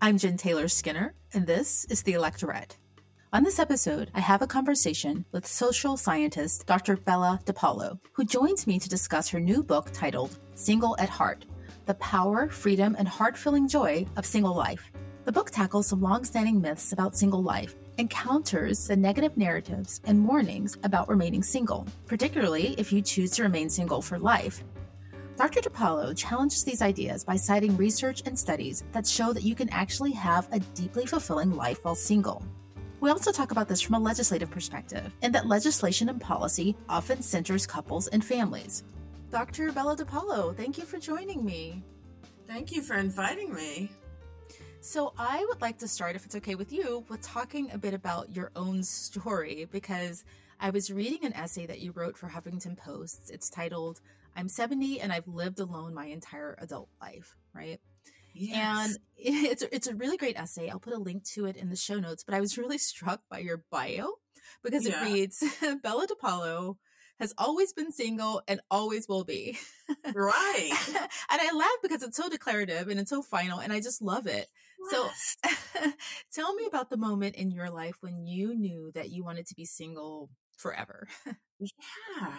I'm Jen Taylor Skinner, and this is The Electorette. On this episode, I have a conversation with social scientist Dr. Bella DePaulo, who joins me to discuss her new book titled Single at Heart: The Power, Freedom, and Heart-Filling Joy of Single Life. The book tackles some long-standing myths about single life and counters the negative narratives and warnings about remaining single, particularly if you choose to remain single for life. Dr. DePaulo challenges these ideas by citing research and studies that show that you can actually have a deeply fulfilling life while single. We also talk about this from a legislative perspective, and that legislation and policy often centers couples and families. Dr. Bella DePaulo, thank you for joining me. Thank you for inviting me. So I would like to start, if it's okay with you, with talking a bit about your own story, because I was reading an essay that you wrote for Huffington Post. It's titled, I'm 70 and I've lived alone my entire adult life, right? Yes. And it's a really great essay. I'll put a link to it in the show notes, but I was really struck by your bio because it reads, Bella DePaulo has always been single and always will be. Right. And I laugh because it's so declarative and it's so final, and I just love it. Yes. So tell me about the moment in your life when you knew that you wanted to be single forever. Yeah.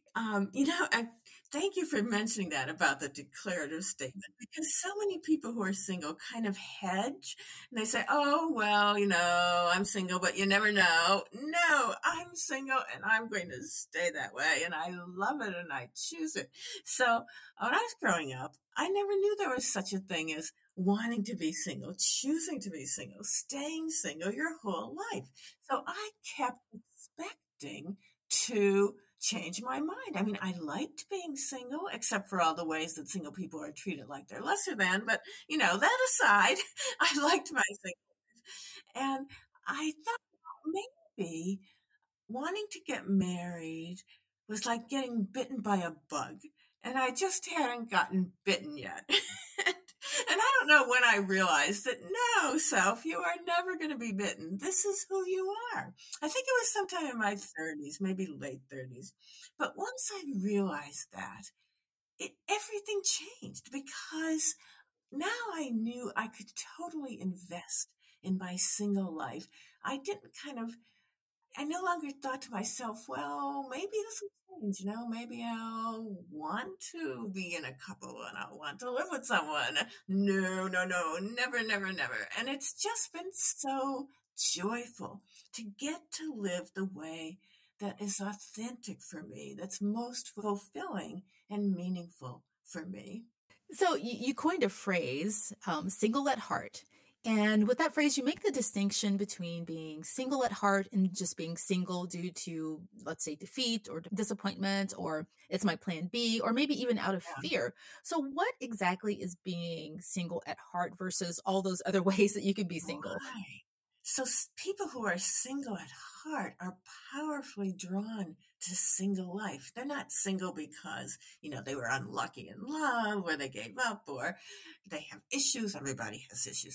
Thank you for mentioning that about the declarative statement, because so many people who are single kind of hedge and they say, oh, well, I'm single, but you never know. No, I'm single and I'm going to stay that way. And I love it and I choose it. So when I was growing up, I never knew there was such a thing as wanting to be single, choosing to be single, staying single your whole life. So I kept expecting to change my mind. I mean, I liked being single, except for all the ways that single people are treated like they're lesser than. But, that aside, I liked my single life. And I thought, well, maybe wanting to get married was like getting bitten by a bug. And I just hadn't gotten bitten yet. And I don't know when I realized that, no, self, you are never going to be bitten. This is who you are. I think it was sometime in my 30s, maybe late 30s. But once I realized that, everything changed, because now I knew I could totally invest in my single life. I no longer thought to myself, well, maybe this will change, maybe I'll want to be in a couple and I'll want to live with someone. No, never, never, never. And it's just been so joyful to get to live the way that is authentic for me, that's most fulfilling and meaningful for me. So you coined a phrase, single at heart. And with that phrase, you make the distinction between being single at heart and just being single due to, let's say, defeat or disappointment, or it's my plan B, or maybe even out of fear. So what exactly is being single at heart versus all those other ways that you can be single? Right. So people who are single at heart are powerfully drawn to single life. They're not single because, they were unlucky in love or they gave up or they have issues. Everybody has issues.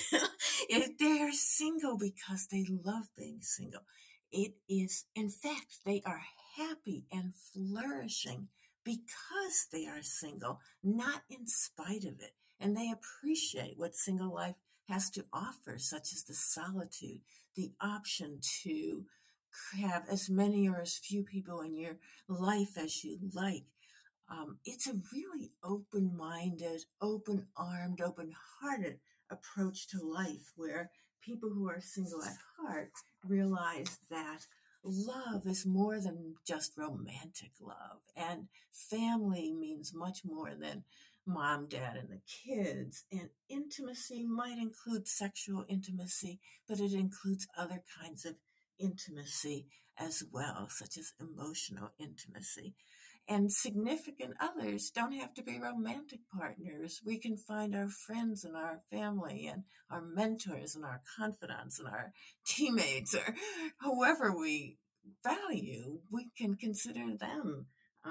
They're single because they love being single. It is, in fact, they are happy and flourishing because they are single, not in spite of it. And they appreciate what single life has to offer, such as the solitude, the option to have as many or as few people in your life as you like. It's a really open-minded, open-armed, open-hearted approach to life, where people who are single at heart realize that love is more than just romantic love, and family means much more than mom, dad, and the kids. And intimacy might include sexual intimacy, but it includes other kinds of intimacy as well, such as emotional intimacy. And significant others don't have to be romantic partners. We can find our friends and our family and our mentors and our confidants and our teammates, or whoever we value. We can consider them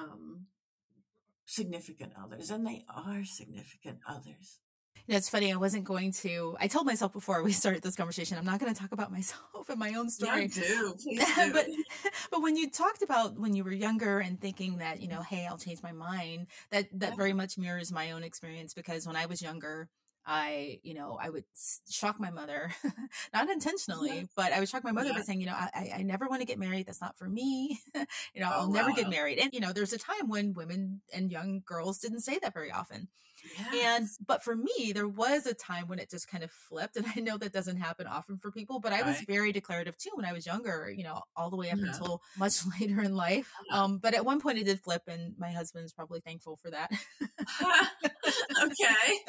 significant others, and they are significant others. It's funny. I told myself before we started this conversation, I'm not going to talk about myself and my own story. No, please do. but when you talked about when you were younger and thinking that, hey, I'll change my mind, that very much mirrors my own experience, because when I was younger, I would shock my mother, not intentionally, but I would shock my mother by Yeah. saying, I never want to get married. That's not for me. I'll Oh, never get wow. married. And, there's a time when women and young girls didn't say that very often. Yes. But for me, there was a time when it just kind of flipped. And I know that doesn't happen often for people, but I was Right. very declarative too when I was younger, all the way up Yeah. until much later in life. Yeah. But at one point it did flip, and my husband's probably thankful for that. Okay.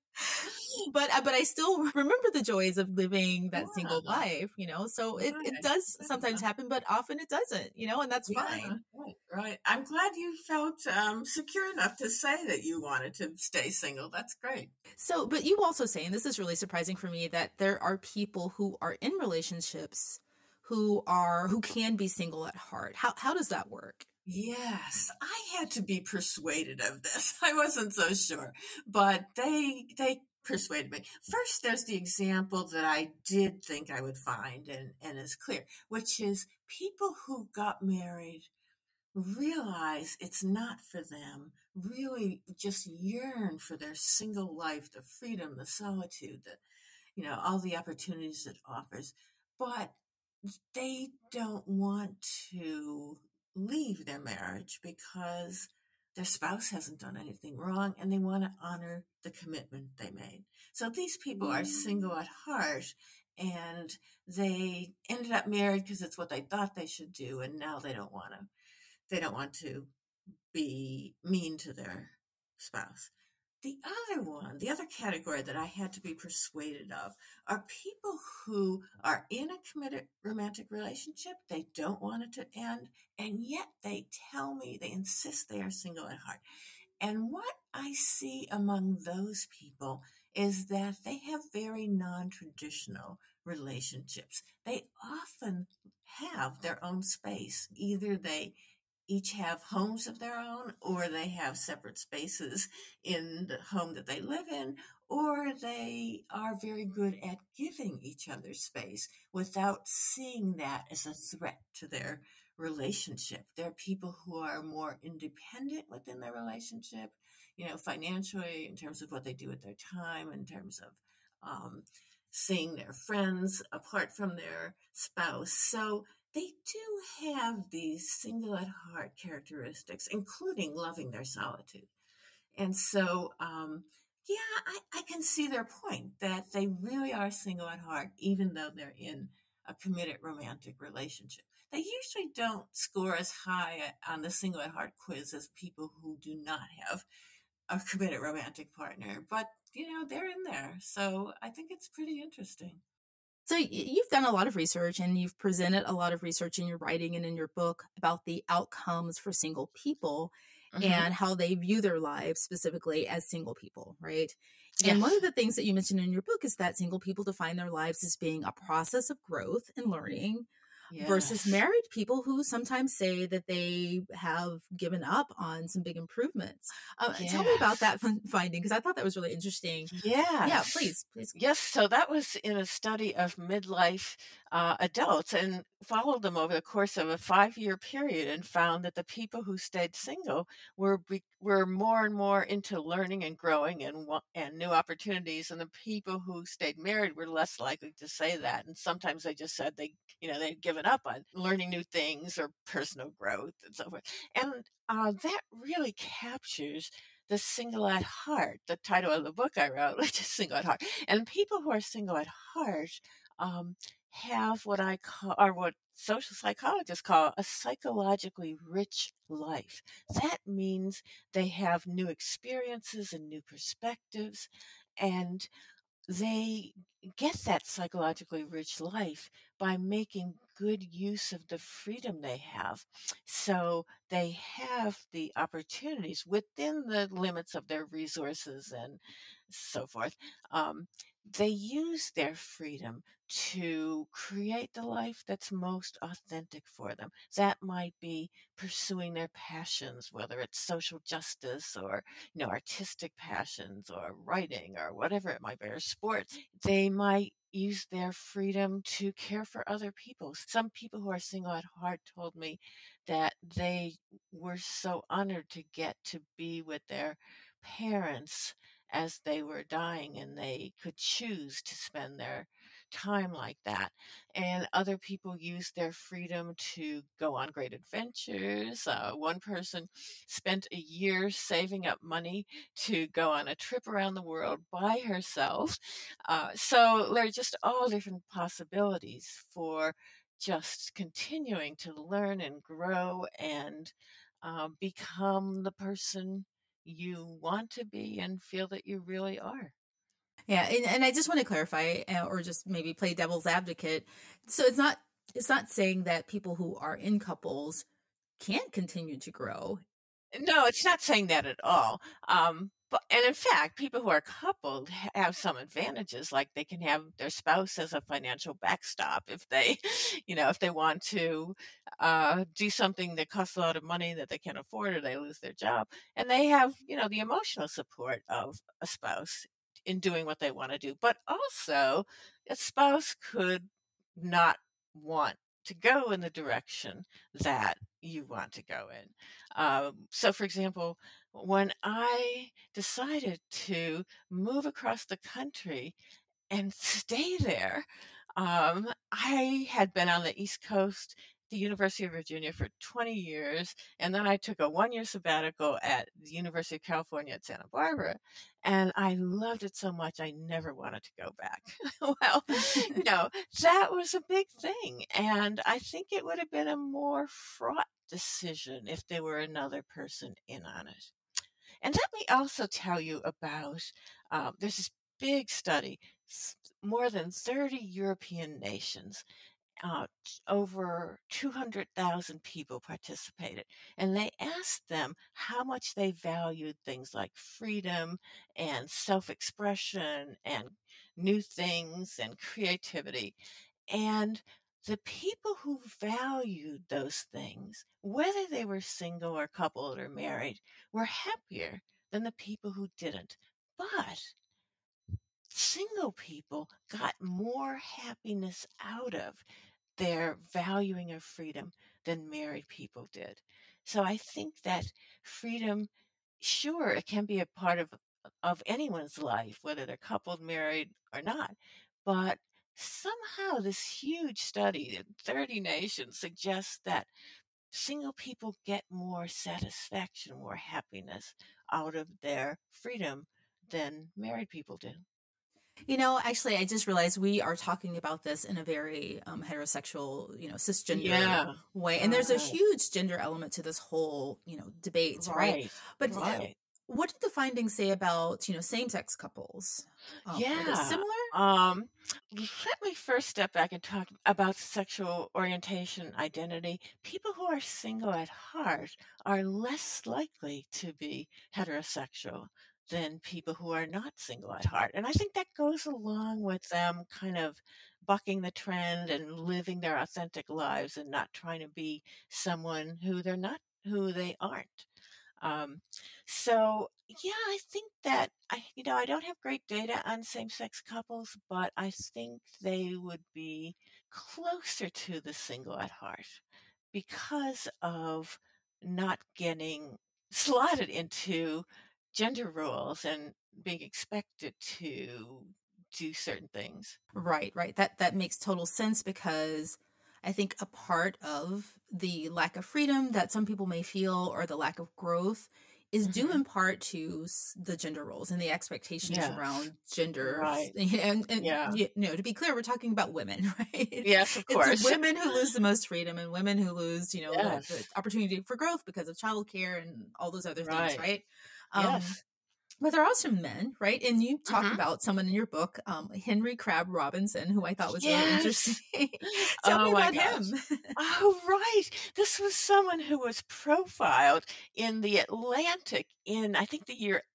But I still remember the joys of living that single Yeah. life, so it Right. does sometimes Yeah. happen, but often it doesn't, and that's Yeah. fine. Right. Right. I'm glad you felt secure enough to say that you wanted to stay single. That's great. So, but you also say, and this is really surprising for me, that there are people who are in relationships who can be single at heart. How does that work? Yes, I had to be persuaded of this. I wasn't so sure, but they persuaded me. First, there's the example that I did think I would find and is clear, which is people who got married realize it's not for them, really just yearn for their single life, the freedom, the solitude, all the opportunities it offers. But they don't want to leave their marriage because their spouse hasn't done anything wrong and they want to honor the commitment they made. So these people are single at heart and they ended up married because it's what they thought they should do, and now they don't want to be mean to their spouse. The other category that I had to be persuaded of are people who are in a committed romantic relationship. They don't want it to end, and yet they tell me, they insist they are single at heart. And what I see among those people is that they have very non traditional relationships. They often have their own space. Either they each have homes of their own, or they have separate spaces in the home that they live in, or they are very good at giving each other space without seeing that as a threat to their relationship. There are people who are more independent within their relationship, financially, in terms of what they do with their time, in terms of um, seeing their friends apart from their spouse. So they do have these single at heart characteristics, including loving their solitude. And so, yeah, I can see their point that they really are single at heart, even though they're in a committed romantic relationship. They usually don't score as high on the single at heart quiz as people who do not have a committed romantic partner, but they're in there. So I think it's pretty interesting. So you've done a lot of research, and you've presented a lot of research in your writing and in your book about the outcomes for single people Hmm. and how they view their lives specifically as single people, right? And one Yes. of the things that you mentioned in your book is that single people define their lives as being a process of growth and learning, versus Yes. married people who sometimes say that they have given up on some big improvements. Tell me about Yes. that finding, because I thought that was really interesting. Yeah, Yes. please. Yes. So that was in a study of midlife adults and followed them over the course of a 5-year period and found that the people who stayed single were more and more into learning and growing and new opportunities, and the people who stayed married were less likely to say that. And sometimes they just said they'd given up on learning new things or personal growth and so forth. And that really captures the single at heart, the title of the book I wrote, which is Single at Heart. And people who are single at heart um, have what I call, or what social psychologists call, a psychologically rich life. That means they have new experiences and new perspectives, and they get that psychologically rich life by making good use of the freedom they have. So they have the opportunities within the limits of their resources and so forth. Um, they use their freedom to create the life that's most authentic for them. That might be pursuing their passions, whether it's social justice or artistic passions or writing or whatever it might be, or sports. They might use their freedom to care for other people. Some people who are single at heart told me that they were so honored to get to be with their parents as they were dying, and they could choose to spend their time like that. And other people used their freedom to go on great adventures. One person spent a year saving up money to go on a trip around the world by herself. So there are just all different possibilities for just continuing to learn and grow and become the person you want to be and feel that you really are. Yeah, and I just want to clarify, or just maybe play devil's advocate. So it's not saying that people who are in couples can't continue to grow. No, it's not saying that at all. But and in fact, people who are coupled have some advantages, like they can have their spouse as a financial backstop if they, if they want to do something that costs a lot of money that they can't afford or they lose their job, and they have, the emotional support of a spouse in doing what they want to do. But also, a spouse could not want to go in the direction that you want to go in. So, for example, when I decided to move across the country and stay there, I had been on the East Coast, the University of Virginia for 20 years, and then I took a 1-year sabbatical at the University of California at Santa Barbara, and I loved it so much I never wanted to go back. Well, that was a big thing, and I think it would have been a more fraught decision if there were another person in on it. And let me also tell you about there's this big study, more than 30 European nations, over 200,000 people participated, and they asked them how much they valued things like freedom and self expression and new things and creativity. And the people who valued those things, whether they were single or coupled or married, were happier than the people who didn't. But single people got more happiness out of their valuing of freedom than married people did. So I think that freedom, sure, it can be a part of anyone's life, whether they're coupled, married, or not. But somehow this huge study in 30 nations suggests that single people get more satisfaction, more happiness out of their freedom than married people do. Actually, I just realized we are talking about this in a very heterosexual, cisgender Yeah, way. And there's a right, huge gender element to this whole, debate, right? right, But right. what did the findings say about, same-sex couples? Are they Yeah. similar? Um, Let me first step back and talk about sexual orientation identity. People who are single at heart are less likely to be heterosexual than people who are not single at heart. And I think that goes along with them kind of bucking the trend and living their authentic lives and not trying to be someone who they're not, who they aren't. Um, so yeah, I think that I don't have great data on same-sex couples, but I think they would be closer to the single at heart because of not getting slotted into gender roles and being expected to do certain things. Right, right. That makes total sense because I think a part of the lack of freedom that some people may feel or the lack of growth is due Hmm. in part to the gender roles and the expectations Yes, around gender. right. And Yeah. to be clear, we're talking about women, right? Yes, of It's course. women who lose the most freedom and women who lose, the Yes. opportunity for growth because of childcare and all those other things, Right. right? Um, Yes. but there are some men, right? And you talk Hmm. about someone in your book, Henry Crabb Robinson, who I thought was really interesting. Yes. Tell me Oh my about gosh. him. Oh, right. This was someone who was profiled in The Atlantic in, I think, the year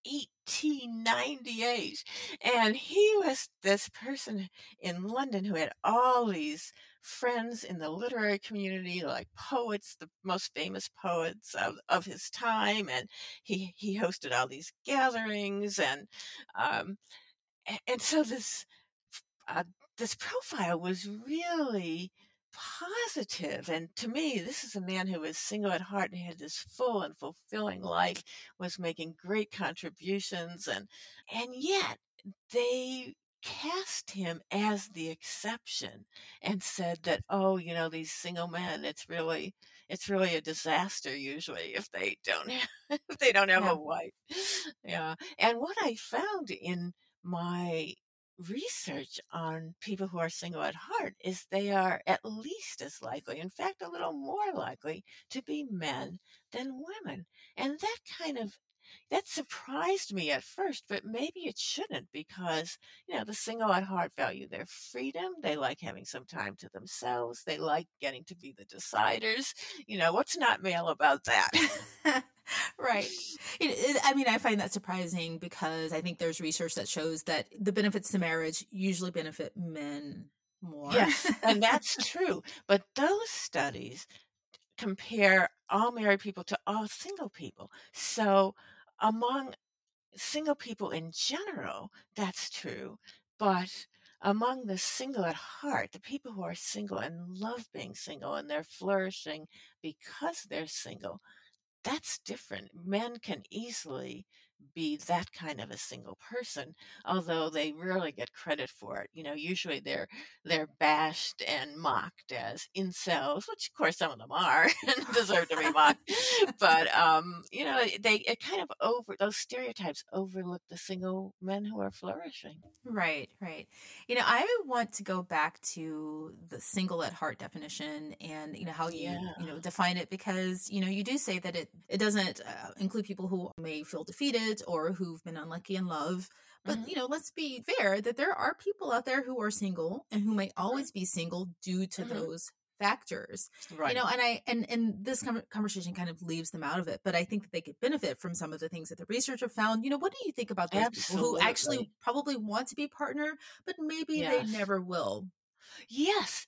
1898. And he was this person in London who had all these friends in the literary community, like poets, the most famous poets of his time. And he hosted all these gatherings. Um, and so uh, this profile was really positive. And to me, this is a man who was single at heart and had this full and fulfilling life, was making great contributions, and yet they cast him as the exception and said that, oh, these single men, it's really a disaster usually if they don't have, if they don't have a Yeah. wife. Yeah. And what I found in my research on people who are single at heart is they are at least as likely, in fact, a little more likely to be men than women. And that surprised me at first, but maybe it shouldn't because, the single at heart value their freedom. They like having some time to themselves. They like getting to be the deciders. What's not male about that? Right. I find that surprising because I think there's research that shows that the benefits to marriage usually benefit men more. Yes, and that's true. But those studies compare all married people to all single people. So among single people in general, that's true. But among the single at heart, the people who are single and love being single and they're flourishing because they're single, that's different. Men can easily be that kind of a single person, although they rarely get credit for it. Usually they're bashed and mocked as incels, which of course some of them are and deserve to be mocked. But they it kind of over those stereotypes overlook the single men who are flourishing. Right, right. I want to go back to the single at heart definition and, how you, Yeah. define it because, you do say that it doesn't include people who may feel defeated or who've been unlucky in love. But, Hmm. let's be fair that there are people out there who are single and who may always be single due to Hmm. those factors. Right. And this conversation kind of leaves them out of it, but I think that they could benefit from some of the things that the research have found. What do you think about those people who Absolutely. actually probably want to be partner, but maybe they Yes. never will? Yes,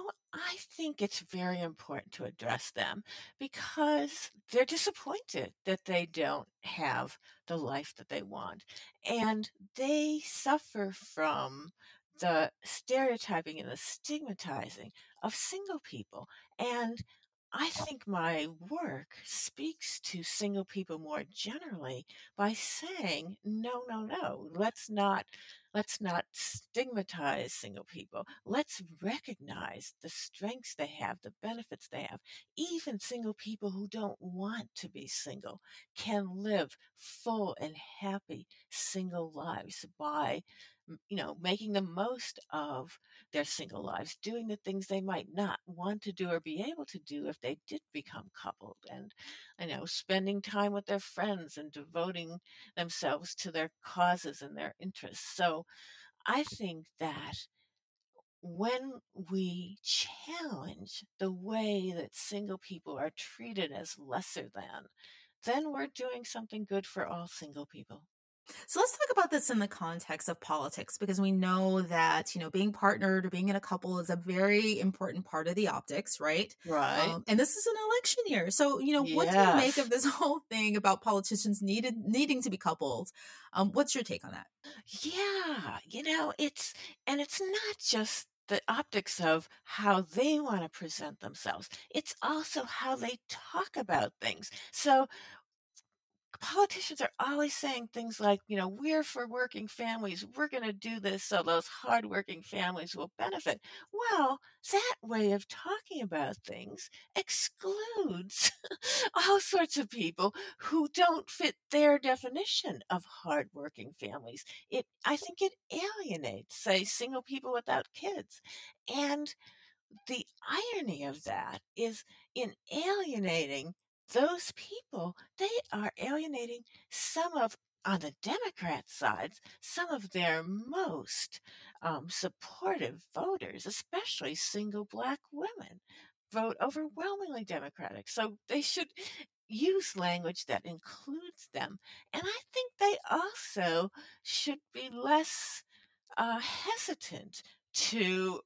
I think it's very important to address them because they're disappointed that they don't have the life that they want. And they suffer from the stereotyping and the stigmatizing of single people. And I think my work speaks to single people more generally by saying, no, no, no, let's not stigmatize single people. Let's recognize the strengths they have, the benefits they have. Even single people who don't want to be single can live full and happy single lives by, making the most of their single lives, doing the things they might not want to do or be able to do if they did become coupled, and, spending time with their friends and devoting themselves to their causes and their interests. So I think that when we challenge the way that single people are treated as lesser than, then we're doing something good for all single people. So let's talk about this in the context of politics because we know that, being partnered or being in a couple is a very important part of the optics, right? Right? And this is an election year. So, what do you make of Yes. this whole thing about politicians needing to be coupled? What's your take on that? Yeah, it's not just the optics of how they want to present themselves. It's also how they talk about things. So politicians are always saying things like, we're for working families. We're going to do this so those hardworking families will benefit. Well, that way of talking about things excludes all sorts of people who don't fit their definition of hardworking families. I think it alienates, say, single people without kids. And the irony of that is in alienating those people, they are alienating some of, on the Democrat sides, some of their most supportive voters, especially single Black women, vote overwhelmingly Democratic. So they should use language that includes them. And I think they also should be less hesitant to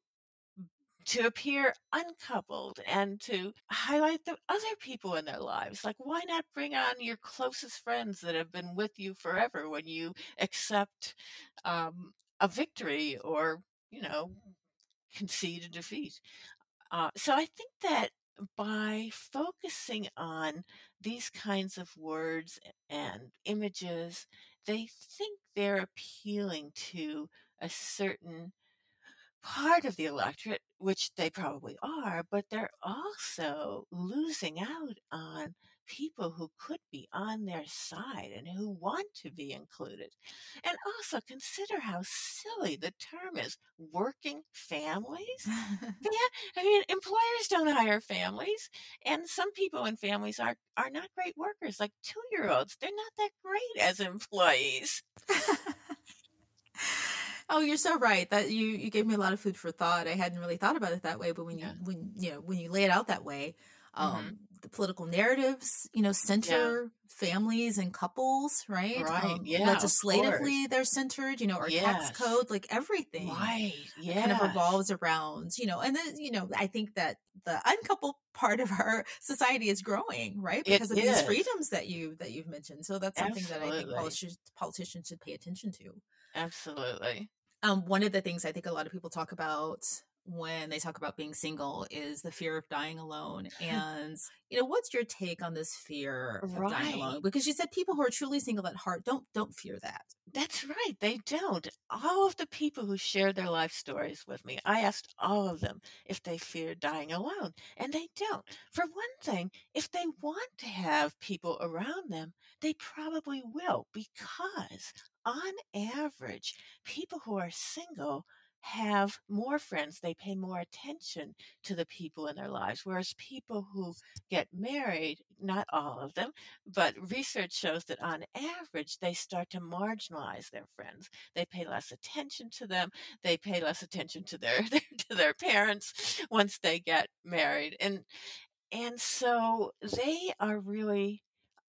appear uncoupled and to highlight the other people in their lives. Like, why not bring on your closest friends that have been with you forever when you accept a victory or, you know, concede a defeat? So I think that by focusing on these kinds of words and images, they think they're appealing to a certain part of the electorate, which they probably are, but they're also losing out on people who could be on their side and who want to be included. And also consider how silly the term is, working families. Yeah, I mean, employers don't hire families, and some people in families are not great workers, like 2-year-olds. They're not that great as employees. Oh, you're so right. That you gave me a lot of food for thought. I hadn't really thought about it that way, but Yeah. when you lay it out that way, Mhm. the political narratives, Yeah. center families and couples, right? Right. Yeah, of course. Legislatively, they're centered, our tax Yes. code, like everything Right. kind of Yes. revolves around, and then, I think that the uncoupled part of our society is growing, right? It Because of these is. freedoms that you've mentioned. So that's something that I think Absolutely. politicians should pay attention to. Absolutely. One of the things I think a lot of people talk about when they talk about being single is the fear of dying alone. And, what's your take on this fear of dying Right. alone? Because you said people who are truly single at heart don't fear that. That's right, they don't. All of the people who shared their life stories with me, I asked all of them if they feared dying alone, and they don't. For one thing, if they want to have people around them, they probably will because on average, people who are single have more friends. They pay more attention to the people in their lives, whereas people who get married, not all of them, but research shows that on average, they start to marginalize their friends. They pay less attention to them. They pay less attention to their, to their parents once they get married. And so they are really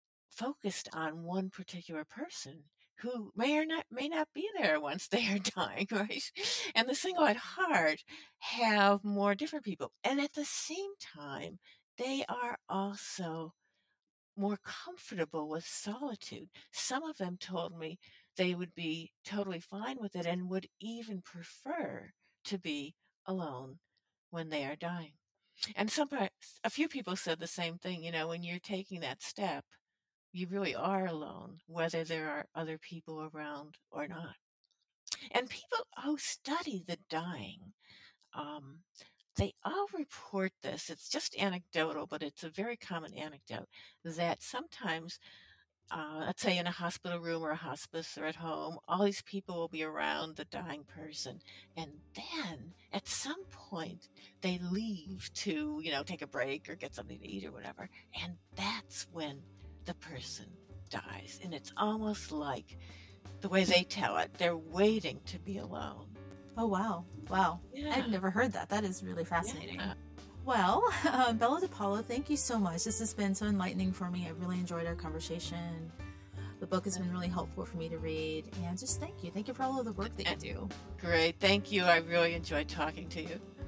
focused on one particular person who may not be there once they are dying, right? And the single at heart have more different people. And at the same time, they are also more comfortable with solitude. Some of them told me they would be totally fine with it and would even prefer to be alone when they are dying. And a few people said the same thing, when you're taking that step, you really are alone, whether there are other people around or not. And people who study the dying, um, they all report this. It's just anecdotal, but it's a very common anecdote that sometimes let's say in a hospital room or a hospice or at home, all these people will be around the dying person. And then at some point, they leave to, take a break or get something to eat or whatever. And that's when the person dies. And it's almost like the way they tell it, they're waiting to be alone. Oh, wow. Wow. Yeah. I've never heard that. That is really fascinating. Yeah. Well, Bella DePaulo, thank you so much. This has been so enlightening for me. I really enjoyed our conversation. The book has been really helpful for me to read. And just thank you. Thank you for all of the work that you do. Great. Thank you. I really enjoyed talking to you.